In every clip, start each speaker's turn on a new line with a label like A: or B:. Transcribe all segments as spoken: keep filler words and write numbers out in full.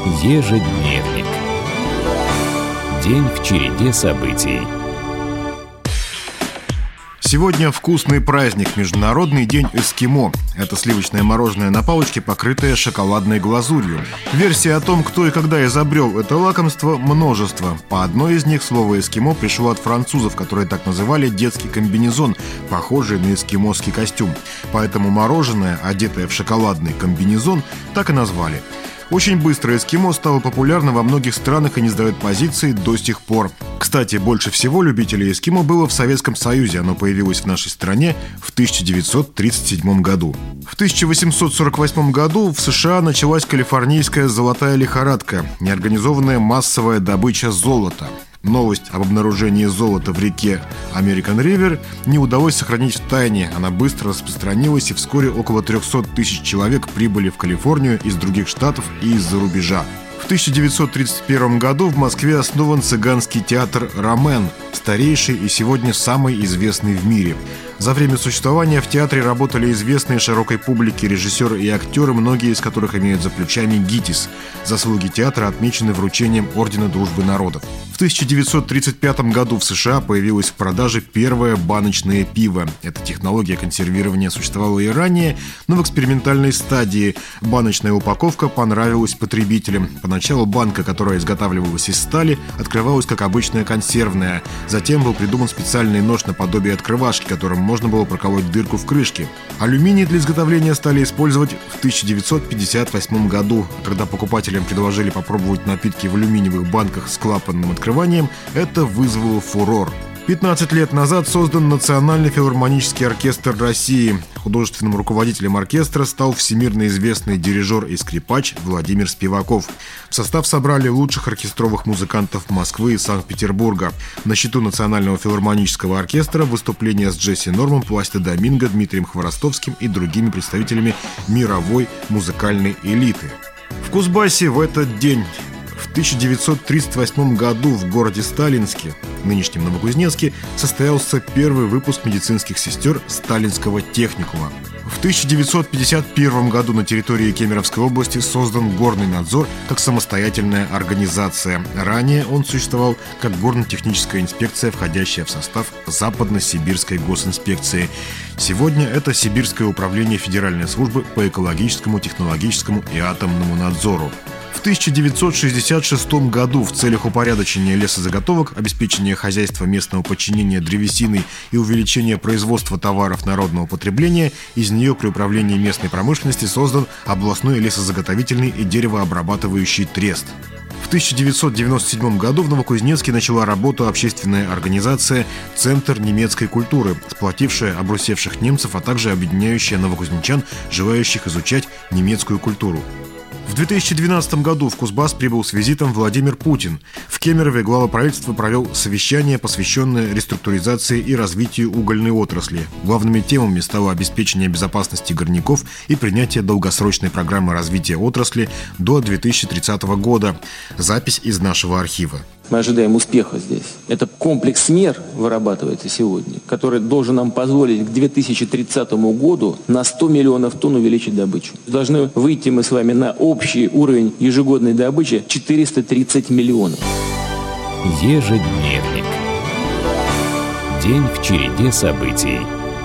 A: Ежедневник. День в череде событий.
B: Сегодня вкусный праздник – Международный день эскимо. Это сливочное мороженое на палочке, покрытое шоколадной глазурью. Версий о том, кто и когда изобрел это лакомство, множество. По одной из них слово «эскимо» пришло от французов, которые так называли детский комбинезон, похожий на эскимосский костюм. Поэтому мороженое, одетое в шоколадный комбинезон, так и назвали. Очень быстро эскимо стало популярно во многих странах и не сдает позиции до сих пор. Кстати, больше всего любителей эскимо было в Советском Союзе. Оно появилось в нашей стране в тысяча девятьсот тридцать седьмом году. В тысяча восемьсот сорок восьмом году в США началась калифорнийская золотая лихорадка, неорганизованная массовая добыча золота. Новость об обнаружении золота в реке American River не удалось сохранить в тайне. Она быстро распространилась, и вскоре около триста тысяч человек прибыли в Калифорнию из других штатов и из-за рубежа. В тысяча девятьсот тридцать первом году в Москве основан цыганский театр «Ромен», старейший и сегодня самый известный в мире. За время существования в театре работали известные широкой публике режиссеры и актеры, многие из которых имеют за плечами ГИТИС. Заслуги театра отмечены вручением Ордена Дружбы Народов. В тысяча девятьсот тридцать пятом году в США появилось в продаже первое баночное пиво. Эта технология консервирования существовала и ранее, но в экспериментальной стадии. Баночная упаковка понравилась потребителям. Поначалу банка, которая изготавливалась из стали, открывалась как обычная консервная. Затем был придуман специальный нож наподобие открывашки, которым можно было проколоть дырку в крышке. Алюминий для изготовления стали использовать в тысяча девятьсот пятьдесят восьмом году. Когда покупателям предложили попробовать напитки в алюминиевых банках с клапанным открыванием, это вызвало фурор. пятнадцать лет назад создан Национальный филармонический оркестр России. Художественным руководителем оркестра стал всемирно известный дирижер и скрипач Владимир Спиваков. В состав собрали лучших оркестровых музыкантов Москвы и Санкт-Петербурга. На счету Национального филармонического оркестра выступления с Джесси Нормом, Пласидо Доминго, Дмитрием Хворостовским и другими представителями мировой музыкальной элиты. В Кузбассе в этот день в тысяча девятьсот тридцать восьмом году в городе Сталинске, нынешнем Новокузнецке, состоялся первый выпуск медицинских сестер Сталинского техникума. В тысяча девятьсот пятьдесят первом году на территории Кемеровской области создан Горный надзор как самостоятельная организация. Ранее он существовал как горно-техническая инспекция, входящая в состав Западно-Сибирской госинспекции. Сегодня это Сибирское управление Федеральной службы по экологическому, технологическому и атомному надзору. В тысяча девятьсот шестьдесят шестом году в целях упорядочения лесозаготовок, обеспечения хозяйства местного подчинения древесиной и увеличения производства товаров народного потребления из нее при управлении местной промышленности создан областной лесозаготовительный и деревообрабатывающий трест. В тысяча девятьсот девяносто седьмом году в Новокузнецке начала работу общественная организация «Центр немецкой культуры», сплотившая обрусевших немцев, а также объединяющая новокузнечан, желающих изучать немецкую культуру. В две тысячи двенадцатом году в Кузбасс прибыл с визитом Владимир Путин. В Кемерове глава правительства провел совещание, посвященное реструктуризации и развитию угольной отрасли. Главными темами стало обеспечение безопасности горняков и принятие долгосрочной программы развития отрасли до две тысячи тридцатого года. Запись из нашего архива.
C: Мы ожидаем успеха здесь. Это комплекс мер вырабатывается сегодня, который должен нам позволить к две тысячи тридцатому году на сто миллионов тонн увеличить добычу. Должны выйти мы с вами на общий уровень ежегодной добычи четыреста тридцать миллионов.
A: Ежедневник. День в череде событий.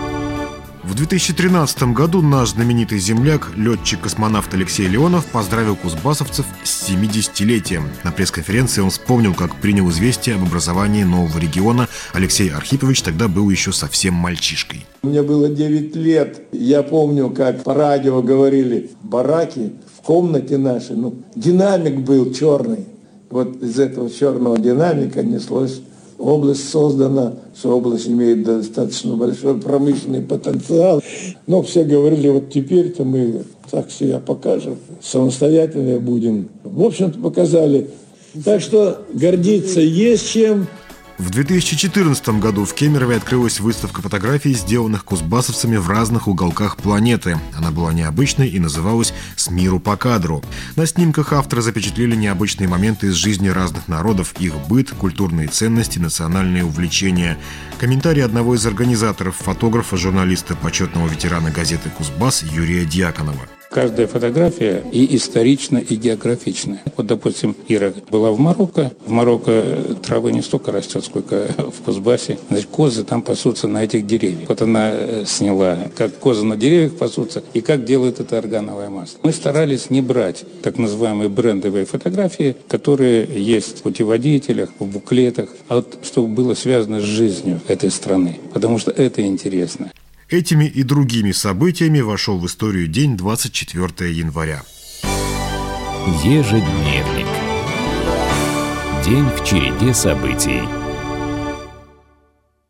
B: В две тысячи тринадцатом году наш знаменитый земляк, летчик-космонавт Алексей Леонов поздравил кузбассовцев с семидесятилетием. На пресс-конференции он вспомнил, как принял известие об образовании нового региона. Алексей Архипович тогда был еще совсем мальчишкой.
D: Мне было девять лет. Я помню, как по радио говорили: бараки в комнате нашей. Ну, динамик был черный. Вот из этого черного динамика неслось: область создана, что область имеет достаточно большой промышленный потенциал. Но все говорили: вот теперь-то мы так себя покажем, самостоятельные будем. В общем-то, показали. Так что гордиться есть чем.
B: В две тысячи четырнадцатом году в Кемерове открылась выставка фотографий, сделанных кузбассовцами в разных уголках планеты. Она была необычной и называлась «С миру по кадру». На снимках авторы запечатлели необычные моменты из жизни разных народов, их быт, культурные ценности, национальные увлечения. Комментарий одного из организаторов, фотографа, журналиста, почетного ветерана газеты «Кузбасс» Юрия Дьяконова.
E: Каждая фотография и исторична, и географична. Вот, допустим, Ира была в Марокко. В Марокко травы не столько растет, сколько в Кузбассе. Значит, козы там пасутся на этих деревьях. Вот она сняла, как козы на деревьях пасутся, и как делают это органовое масло. Мы старались не брать так называемые брендовые фотографии, которые есть в путеводителях, в буклетах, а вот чтобы было связано с жизнью этой страны, потому что это интересно.
B: Этими и другими событиями вошел в историю день двадцать четвёртого января.
A: Ежедневник. День в череде событий.